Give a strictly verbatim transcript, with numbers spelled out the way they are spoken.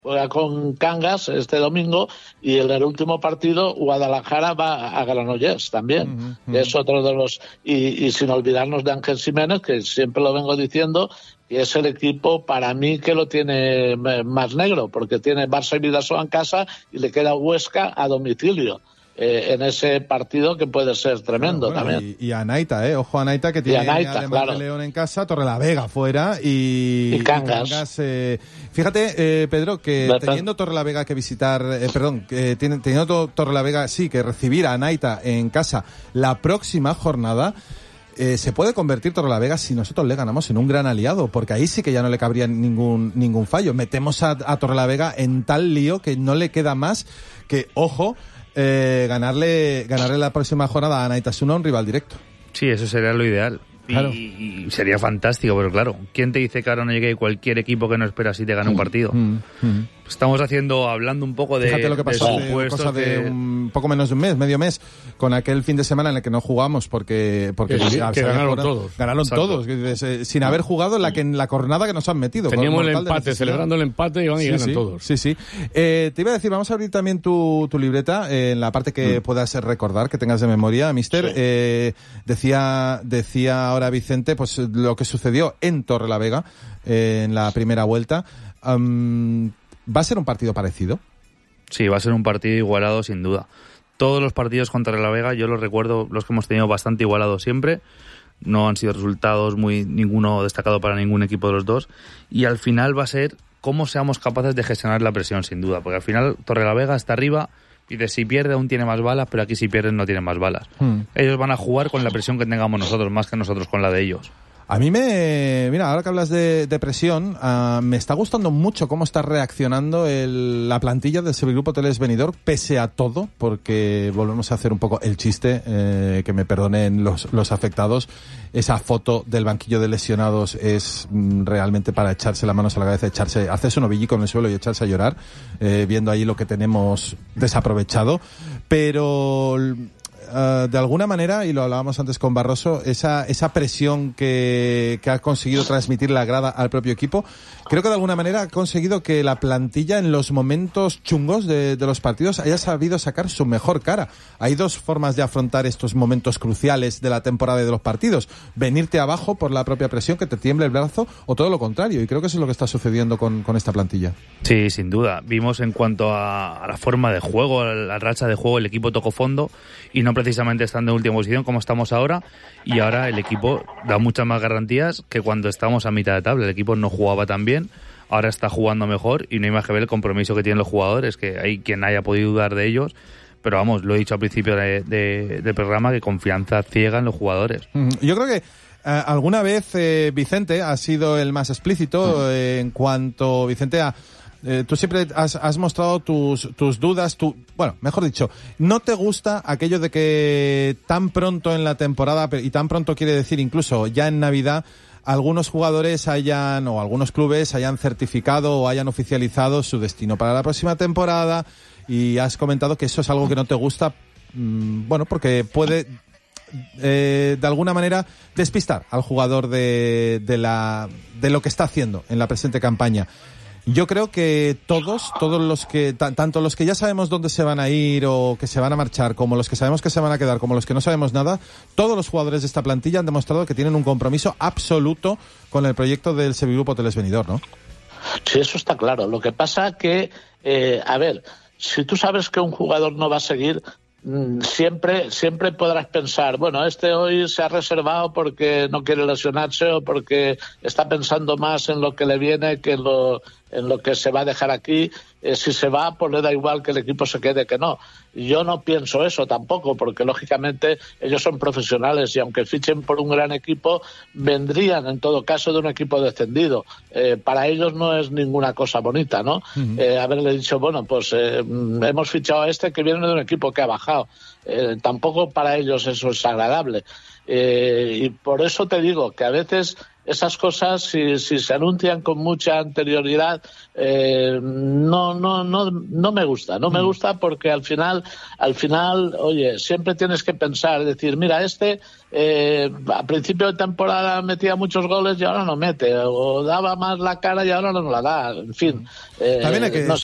juega con Cangas este domingo, y en el último partido Guadalajara va a Granollers también. Uh-huh, uh-huh. Es otro de los... Y, y sin olvidarnos de Ángel Jiménez, que siempre lo vengo diciendo, y es el equipo para mí que lo tiene más negro, porque tiene Barça y Vidasoa en casa y le queda Huesca a domicilio. Eh, en ese partido que puede ser tremendo, bueno, bueno, también. Y, y a Naita, ¿eh? Ojo a Naita, que tiene Naita, además claro. de León en casa, Torrelavega fuera y... Y Cangas. Y Cangas eh... Fíjate, eh, Pedro, que ¿verdad? Teniendo Torrelavega que visitar... Eh, perdón, que tiene, teniendo Torrelavega, sí, que recibir a Naita en casa la próxima jornada... Eh, se puede convertir Torrelavega, si nosotros le ganamos, en un gran aliado, porque ahí sí que ya no le cabría ningún ningún fallo. Metemos a, a Torrelavega en tal lío que no le queda más que, ojo, eh, ganarle ganarle la próxima jornada a Naitasuna, un rival directo. Sí, eso sería lo ideal. Claro. Y, y sería fantástico, pero claro, ¿quién te dice que ahora no llegue cualquier equipo que no espera si te gane un partido? Mm, mm. Estamos haciendo, hablando un poco de... Fíjate lo que pasó de, de cosa de que... un poco menos de un mes, medio mes, con aquel fin de semana en el que no jugamos porque... porque que, ya, que ganaron jugado, todos. Ganaron Exacto. todos, eh, sin haber jugado en la, que, en la jornada que nos han metido. Teníamos el empate, celebrando el empate y van y sí, ganan sí, todos. Sí, sí. Eh, te iba a decir, vamos a abrir también tu, tu libreta eh, en la parte que mm. puedas recordar, que tengas de memoria, mister. Sí. Eh, decía, decía ahora Vicente, pues lo que sucedió en Torrelavega eh, en la primera vuelta. Um, ¿Va a ser un partido parecido? Sí, va a ser un partido igualado sin duda. Todos los partidos contra Torrelavega, yo los recuerdo, los que hemos tenido bastante igualados siempre. No han sido resultados muy ninguno destacado para ningún equipo de los dos. Y al final va a ser cómo seamos capaces de gestionar la presión, sin duda. Porque al final Torrelavega está arriba y de si pierde aún tiene más balas, pero aquí si pierden no tienen más balas. Hmm. Ellos van a jugar con la presión que tengamos nosotros, más que nosotros con la de ellos. A mí me... Mira, ahora que hablas de, de presión, uh, me está gustando mucho cómo está reaccionando el, la plantilla del Sevillagrupo Hoteles Benidorm, pese a todo, porque volvemos a hacer un poco el chiste, eh, que me perdonen los, los afectados. Esa foto del banquillo de lesionados es mm, realmente para echarse las manos a la cabeza, echarse, hacerse un ovillico en el suelo y echarse a llorar, eh, viendo ahí lo que tenemos desaprovechado. Pero... Uh, de alguna manera, y lo hablábamos antes con Barroso, esa esa presión que, que ha conseguido transmitir la grada al propio equipo, creo que de alguna manera ha conseguido que la plantilla en los momentos chungos de, de los partidos haya sabido sacar su mejor cara. Hay dos formas de afrontar estos momentos cruciales de la temporada y de los partidos: venirte abajo por la propia presión, que te tiemble el brazo, o todo lo contrario, y creo que eso es lo que está sucediendo con, con esta plantilla. Sí, sin duda. Vimos en cuanto a, a la forma de juego, a la racha de juego, el equipo tocó fondo y no precisamente estando en última posición como estamos ahora, y ahora el equipo da muchas más garantías que cuando estábamos a mitad de tabla. El equipo no jugaba tan bien, ahora está jugando mejor y no hay más que ver el compromiso que tienen los jugadores, que hay quien haya podido dudar de ellos, pero vamos, lo he dicho al principio de, de, del programa, que confianza ciega en los jugadores. Yo creo que Uh, alguna vez eh, Vicente ha sido el más explícito eh, en cuanto, Vicente, a Eh, tú siempre has, has mostrado tus, tus dudas, tu, bueno, mejor dicho, no te gusta aquello de que tan pronto en la temporada, y tan pronto quiere decir incluso ya en Navidad, algunos jugadores hayan, o algunos clubes hayan certificado o hayan oficializado su destino para la próxima temporada, y has comentado que eso es algo que no te gusta, mmm, bueno, porque puede... Eh, de alguna manera despistar al jugador de, de la de lo que está haciendo en la presente campaña. Yo creo que todos, todos los que, t- tanto los que ya sabemos dónde se van a ir o que se van a marchar, como los que sabemos que se van a quedar, como los que no sabemos nada, todos los jugadores de esta plantilla han demostrado que tienen un compromiso absoluto con el proyecto del Sevillagrupo Hoteles Benidorm, ¿no? Sí, eso está claro. Lo que pasa que, eh, a ver, si tú sabes que un jugador no va a seguir, siempre siempre podrás pensar, bueno, este hoy se ha reservado porque no quiere lesionarse o porque está pensando más en lo que le viene que en lo, en lo que se va a dejar aquí. Eh, si se va, pues le da igual que el equipo se quede que no. Yo no pienso eso tampoco, porque lógicamente ellos son profesionales y aunque fichen por un gran equipo, vendrían en todo caso de un equipo descendido. Eh, para ellos no es ninguna cosa bonita, ¿no? Uh-huh. Eh, haberle dicho, bueno, pues eh, hemos fichado a este que viene de un equipo que ha bajado. Eh, tampoco para ellos eso es agradable. Eh, y por eso te digo que a veces esas cosas, si, si se anuncian con mucha anterioridad, eh, no, no, no no, no me gusta, no me gusta porque al final, al final, oye, siempre tienes que pensar, decir, mira, este eh, a principio de temporada metía muchos goles y ahora no mete, o daba más la cara y ahora no la da, en fin. Eh, También hay que no decir